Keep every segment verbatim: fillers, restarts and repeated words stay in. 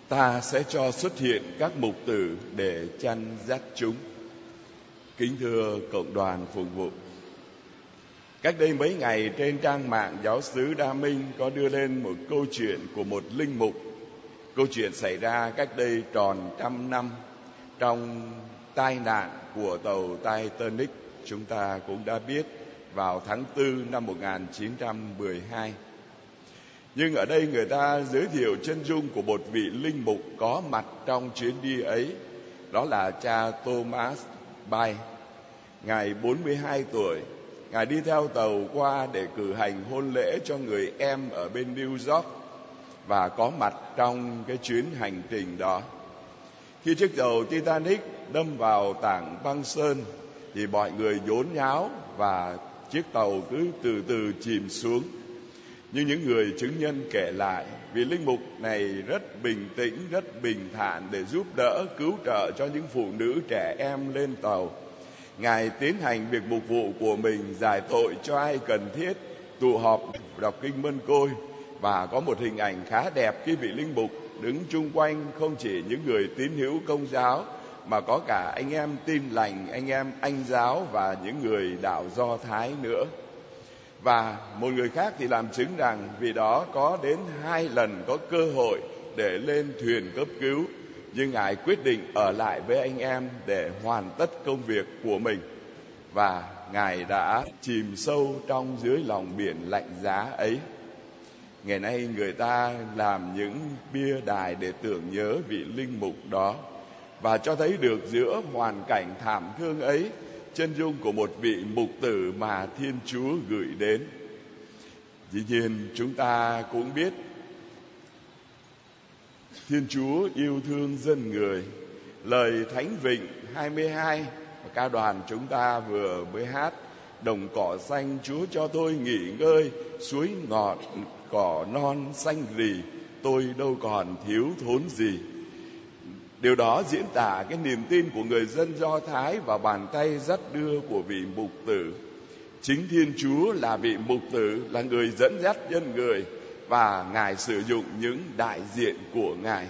Ta sẽ cho xuất hiện các mục tử để chăn dắt chúng. Kính thưa cộng đoàn phục vụ, cách đây mấy ngày trên trang mạng giáo xứ Đa Minh có đưa lên một câu chuyện của một linh mục. Câu chuyện xảy ra cách đây tròn trăm năm trong tai nạn của tàu Titanic. Chúng ta cũng đã biết vào tháng tư năm một nghìn chín trăm mười hai. Nhưng ở đây người ta giới thiệu chân dung của một vị linh mục có mặt trong chuyến đi ấy. Đó là cha Thomas Bay. Ngài bốn mươi hai tuổi, Ngài đi theo tàu qua để cử hành hôn lễ cho người em ở bên New York và có mặt trong cái chuyến hành trình đó. Khi chiếc tàu Titanic đâm vào tảng băng sơn thì mọi người nhốn nháo và chiếc tàu cứ từ từ chìm xuống. Như những người chứng nhân kể lại, vị linh mục này rất bình tĩnh, rất bình thản để giúp đỡ, cứu trợ cho những phụ nữ trẻ em lên tàu. Ngài tiến hành việc mục vụ của mình, giải tội cho ai cần thiết, tụ họp, đọc kinh Mân Côi. Và có một hình ảnh khá đẹp khi vị linh mục đứng chung quanh không chỉ những người tín hữu Công giáo mà có cả anh em Tin Lành, anh em Anh giáo và những người đạo Do Thái nữa. Và một người khác thì làm chứng rằng vì đó có đến hai lần có cơ hội để lên thuyền cấp cứu, nhưng Ngài quyết định ở lại với anh em để hoàn tất công việc của mình. Và Ngài đã chìm sâu trong dưới lòng biển lạnh giá ấy. Ngày nay người ta làm những bia đài để tưởng nhớ vị linh mục đó, và cho thấy được giữa hoàn cảnh thảm thương ấy chân dung của một vị mục tử mà Thiên Chúa gửi đến. Dĩ nhiên chúng ta cũng biết Thiên Chúa yêu thương dân người. Lời Thánh Vịnh hai mươi hai và ca đoàn chúng ta vừa mới hát: đồng cỏ xanh Chúa cho tôi nghỉ ngơi, suối ngọt cỏ non xanh rì, tôi đâu còn thiếu thốn gì. Điều đó diễn tả cái niềm tin của người dân Do Thái vào bàn tay dắt đưa của vị mục tử. Chính Thiên Chúa là vị mục tử, là người dẫn dắt dân người, và Ngài sử dụng những đại diện của Ngài.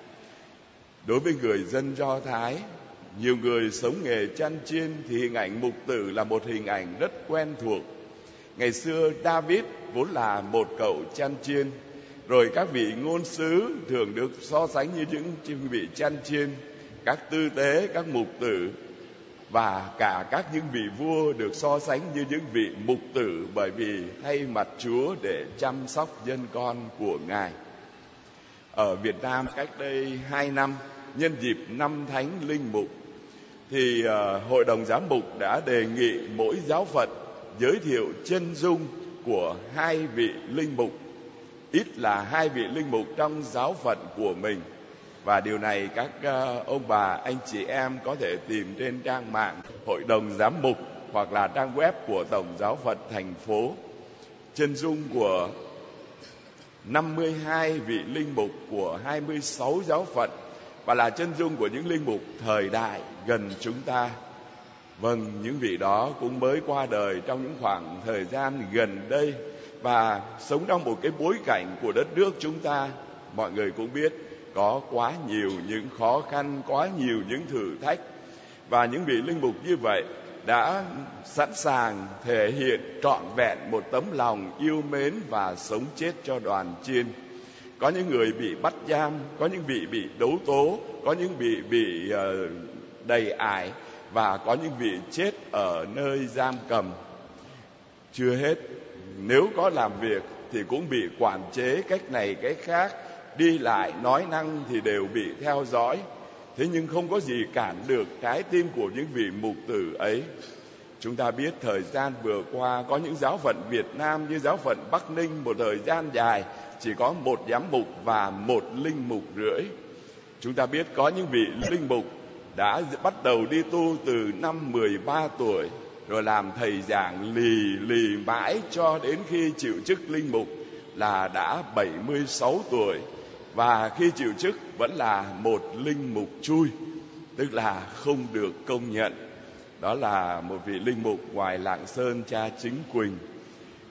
Đối với người dân Do Thái, nhiều người sống nghề chăn chiên thì hình ảnh mục tử là một hình ảnh rất quen thuộc. Ngày xưa David vốn là một cậu chăn chiên, rồi các vị ngôn sứ thường được so sánh như những vị chăn chiên, các tư tế, các mục tử, và cả các những vị vua được so sánh như những vị mục tử, bởi vì thay mặt Chúa để chăm sóc dân con của Ngài. Ở Việt Nam cách đây hai năm, nhân dịp năm Thánh Linh Mục, thì uh, Hội đồng Giám mục đã đề nghị mỗi giáo phận giới thiệu chân dung của hai vị linh mục, ít là hai vị linh mục trong giáo phận của mình. Và điều này các uh, ông bà, anh chị em có thể tìm trên trang mạng Hội đồng Giám mục hoặc là trang web của Tổng giáo phận thành phố. Chân dung của năm mươi hai vị linh mục của hai mươi sáu giáo phận, và là chân dung của những linh mục thời đại gần chúng ta. Vâng, những vị đó cũng mới qua đời trong những khoảng thời gian gần đây, và sống trong một cái bối cảnh của đất nước chúng ta, mọi người cũng biết có quá nhiều những khó khăn, quá nhiều những thử thách. Và những vị linh mục như vậy đã sẵn sàng thể hiện trọn vẹn một tấm lòng yêu mến và sống chết cho đoàn chiên. Có những người bị bắt giam, có những vị bị đấu tố, có những vị bị uh, đầy ải, và có những vị chết ở nơi giam cầm. Chưa hết, nếu có làm việc thì cũng bị quản chế cách này cách khác, đi lại nói năng thì đều bị theo dõi. Thế nhưng không có gì cản được trái tim của những vị mục tử ấy. Chúng ta biết thời gian vừa qua có những giáo phận Việt Nam như giáo phận Bắc Ninh một thời gian dài chỉ có một giám mục và một linh mục rưỡi. Chúng ta biết có những vị linh mục đã bắt đầu đi tu từ năm mười ba tuổi, rồi làm thầy giảng lì lì mãi cho đến khi chịu chức linh mục là đã bảy mươi sáu tuổi, và khi chịu chức vẫn là một linh mục chui, tức là không được công nhận. Đó là một vị linh mục ngoài Lạng Sơn, cha Chính Quỳnh.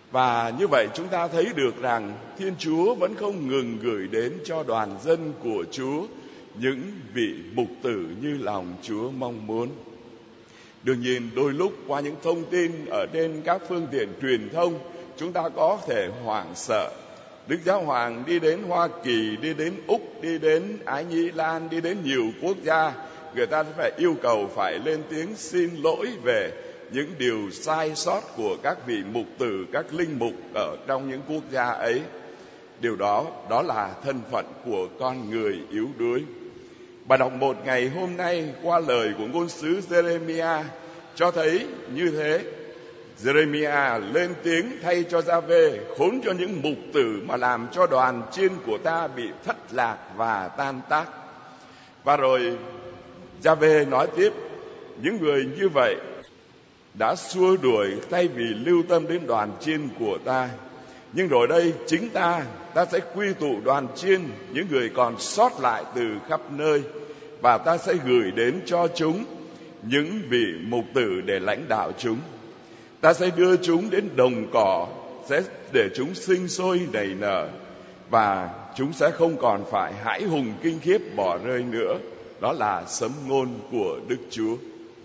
Và như vậy chúng ta thấy được rằng Thiên Chúa vẫn không ngừng gửi đến cho đoàn dân của Chúa những vị mục tử như lòng Chúa mong muốn. Đương nhiên đôi lúc qua những thông tin ở trên các phương tiện truyền thông, chúng ta có thể hoảng sợ. Đức Giáo Hoàng đi đến Hoa Kỳ, đi đến Úc, đi đến Ái Nhĩ Lan, đi đến nhiều quốc gia, người ta phải yêu cầu phải lên tiếng xin lỗi về những điều sai sót của các vị mục tử, các linh mục ở trong những quốc gia ấy. Điều đó, đó là thân phận của con người yếu đuối. Bài đọc một ngày hôm nay qua lời của ngôn sứ Giê-rê-mi-a cho thấy như thế. Giê-rê-mi-a lên tiếng thay cho Gia-vê: khốn cho những mục tử mà làm cho đoàn chiên của ta bị thất lạc và tan tác. Và rồi Gia-vê nói tiếp: những người như vậy đã xua đuổi thay vì lưu tâm đến đoàn chiên của ta. Nhưng rồi đây chính ta, ta sẽ quy tụ đoàn chiên, những người còn sót lại từ khắp nơi, và ta sẽ gửi đến cho chúng những vị mục tử để lãnh đạo chúng. Ta sẽ đưa chúng đến đồng cỏ, sẽ để chúng sinh sôi nảy nở, và chúng sẽ không còn phải hãi hùng kinh khiếp bỏ rơi nữa. Đó là sấm ngôn của Đức Chúa.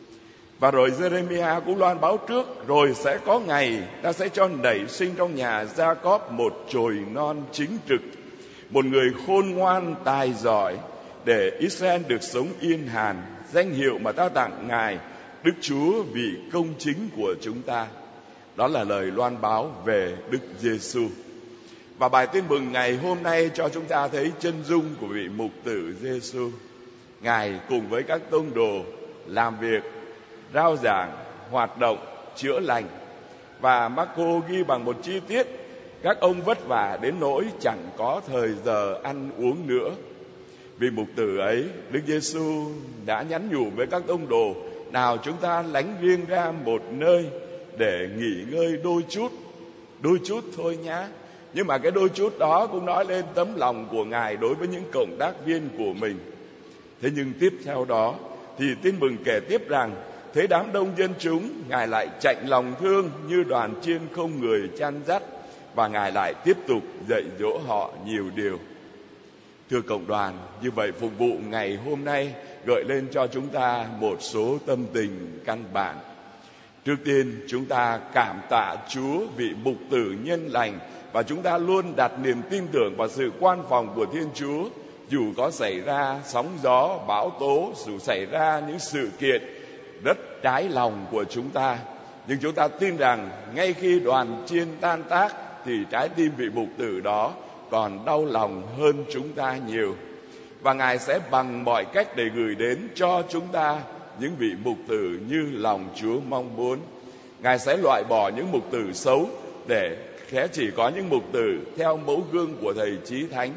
Và rồi Giê-rê-mi-a cũng loan báo trước: rồi sẽ có ngày ta sẽ cho nảy sinh trong nhà Gia-cóp một chồi non chính trực, một người khôn ngoan tài giỏi, để Israel được sống yên hàn. Danh hiệu mà ta tặng Ngài, Đức Chúa, vì công chính của chúng ta. Đó là lời loan báo về Đức Giê-xu. Và bài tin mừng ngày hôm nay cho chúng ta thấy chân dung của vị mục tử Giê-xu. Ngài cùng với các tông đồ làm việc, rao giảng, hoạt động, chữa lành. Và Marco ghi bằng một chi tiết: các ông vất vả đến nỗi chẳng có thời giờ ăn uống nữa. Vì mục tử ấy, Đức Giê-xu đã nhắn nhủ với các tông đồ: nào chúng ta lánh riêng ra một nơi để nghỉ ngơi đôi chút, đôi chút thôi nhá. Nhưng mà cái đôi chút đó cũng nói lên tấm lòng của Ngài đối với những cộng tác viên của mình. Thế nhưng tiếp theo đó thì tin mừng kể tiếp rằng thế đám đông dân chúng, Ngài lại chạnh lòng thương như đoàn chiên không người chăn dắt, và Ngài lại tiếp tục dạy dỗ họ nhiều điều. Thưa cộng đoàn, như vậy phục vụ ngày hôm nay gợi lên cho chúng ta một số tâm tình căn bản. Trước tiên, chúng ta cảm tạ Chúa vị mục tử nhân lành, và chúng ta luôn đặt niềm tin tưởng vào sự quan phòng của Thiên Chúa. Dù có xảy ra sóng gió, bão tố, dù xảy ra những sự kiện rất trái lòng của chúng ta, nhưng chúng ta tin rằng ngay khi đoàn chiên tan tác thì trái tim vị mục tử đó còn đau lòng hơn chúng ta nhiều. Và Ngài sẽ bằng mọi cách để gửi đến cho chúng ta những vị mục tử như lòng Chúa mong muốn. Ngài sẽ loại bỏ những mục tử xấu để sẽ chỉ có những mục tử theo mẫu gương của Thầy Chí Thánh.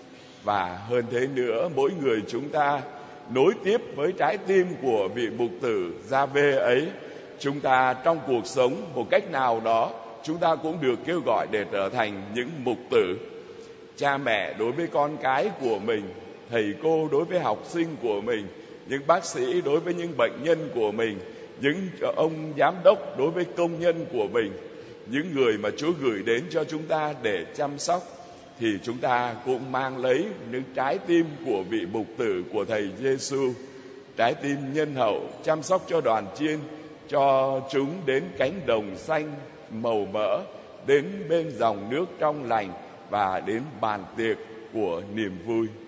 Và hơn thế nữa, mỗi người chúng ta nối tiếp với trái tim của vị mục tử Gia-vê ấy. Chúng ta trong cuộc sống một cách nào đó, chúng ta cũng được kêu gọi để trở thành những mục tử. Cha mẹ đối với con cái của mình, thầy cô đối với học sinh của mình, những bác sĩ đối với những bệnh nhân của mình, những ông giám đốc đối với công nhân của mình, những người mà Chúa gửi đến cho chúng ta để chăm sóc, thì chúng ta cũng mang lấy những trái tim của vị mục tử của Thầy Giê-xu, trái tim nhân hậu, chăm sóc cho đoàn chiên, cho chúng đến cánh đồng xanh màu mỡ, đến bên dòng nước trong lành, và đến bàn tiệc của niềm vui.